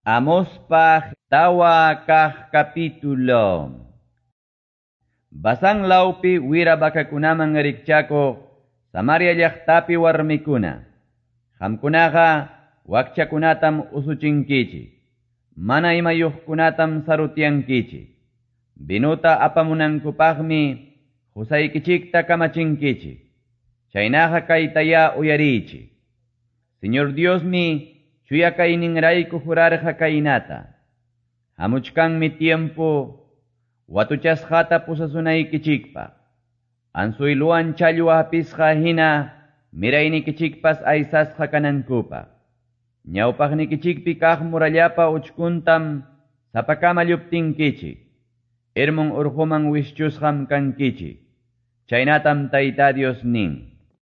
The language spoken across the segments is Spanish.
Amospaj tawa kah capítulo. Basang laupi wira bakakunaman rikchako Samaria llaqtapi warmikuna. Hamkunaqa wakchakunatam usuchinkichi. Mana imayuqkunatam sarutiankichi. Binuta apamunankupaqmi husaykichikta kamachinkichi. Chaynaqa kaytaya uyarichi. Señor Diosmi chuya kayninrayku jurarqa kaynata. Hamuchkanmi tiempo watuchasqata pusasunaykichikpaq. Ansuyluwan challu apisqa hina miraynikichikpas aysasqa kanankupaq. Ñawpaqnikichikpi kaq murallapa uchkuntam sapakamallyuptinkichik. Irmun urhuman wischusqam kankichik. Chaynatam Tayta Dios nin.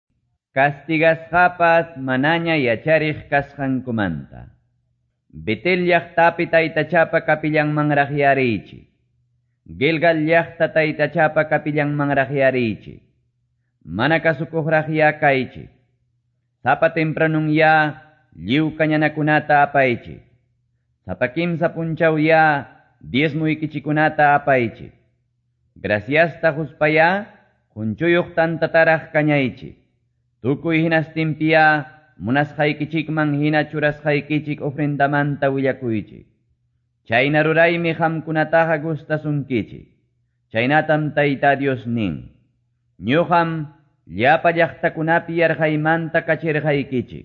Castigasqapas manaña yachariq kasqankumanta. Betel llaqtapi taytachapa kapillanmanraq Gilgal llaqta taytachapa kapillanmanraq Mana kasukuqraq kaychik. Sapa tempranun lliw kañanakunata apaychik. Sapa kimsa punchaw diezmuykichikunata apaychik. Graciasta huspaya hunchuyuq tantataraq kañaychik. Tukuy hinastinpi munasqaykichikman hina churasqaykichik ofrendamanta willakuychik. Chayna ruraymi hamkunataqa gustasunkichik. Chaynatam Tayta Dios nin. Ñuqam llapa llaqtakunapi yarqaymanta kachirqaykichik.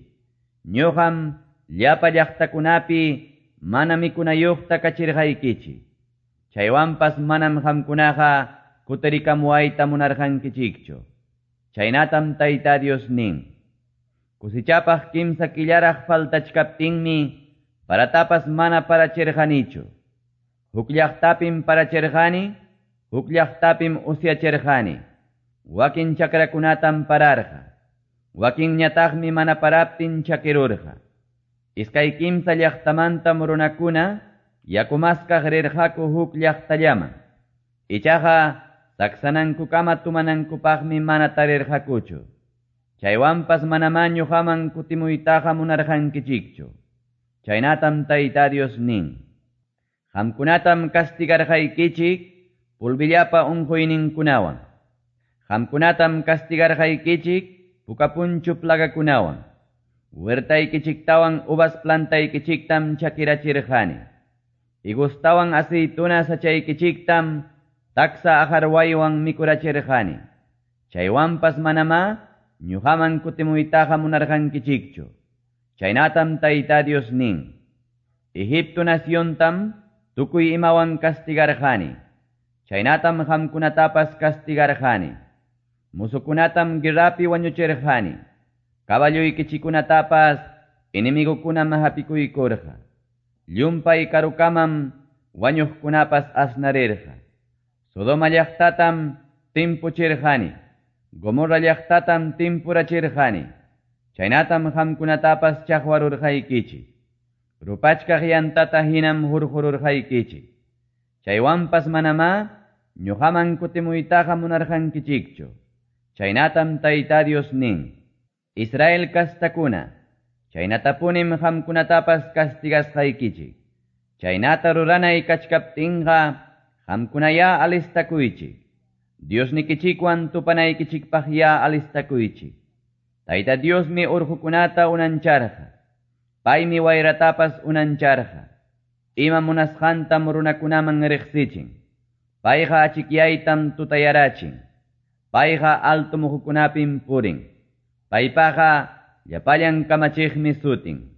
Ñuqam llapa llaqtakunapi mana mikunayuqta kachirqaykichik. Chaywanpas manam hamkunaqa kutirikamuwayta munarqankichikchu. Chaynatam Tayta Dios nin. Kusichapaq kimsa killaraq faltachkaptinmi paratapas mana parachirqanichu. Huk llaqtapim parachirqani, huk llaqtapim usyachirqani. Wakin chakrakunatam pararqa. Wakin ñataqmi mana paraptin chakirurqa. Iskay kimsa llaqtamantam runakuna yakumaskaq rirqaku huk llaqtallaman. Ichaqa saksananku-kama tumanankupaqmi mana tarirqakuchu. Chaywanpas manama ñuqaman kutimuytaqa munarqankichikchu. Chaynatam Tayta Dios nin. Hamkunatam castigarqaykichik pulbillapa unquyninkunawan. Hamkunatam castigarqaykichik pukapunchu plagakunawan. Huertaykichiktawan uvas plantaykichiktam chakirachirqani. Igustawan aceituna sachaykichiktam taksa ajarwaywan mikurachirqani. Chaywanpas manama ñuqaman kutimuytaqa munarqankichikchu. Chaynatam Tayta Dios nin. Egipto naciontam tukuy imawan castigarqani. Chaynatam hamkunatapas castigarqani. Musukunatam guerrapi wañuchirqani. Kaballuykichikunatapas inimigukunam hapikuykurqa. Llumpay karukamam wañuqkunapas asnarirqa. Sodoma llaqtatam timpuchirqani. Gomorra llaqtatam timpurachirqani. Chaynatam hamkunatapas chaqwarurqaykichik. Rupachkaq yantata hinam hurqururqaykichik. Chaywanpas manama ñuqaman kutimuytaqa munarqankichikchu. Chaynatam Tayta Dios nin. Israel kastakuna. Chaynatapunim hamkunatapas castigasqaykichik. Chaynata ruranay kachkaptinqa hamkunaya alistakuychik. Diosnikichikwan tupanaykichikpaq alistakuychik. Tayta Diosmi urqukunata unancharqa. Paymi wayratapas unancharqa. Ima munasqantam runakunaman riqsichin. Payqa achikyaytam tutayarachin. Payqa altu muhukunapim purin. Paypaqa llapallan kamachiqmi sutin.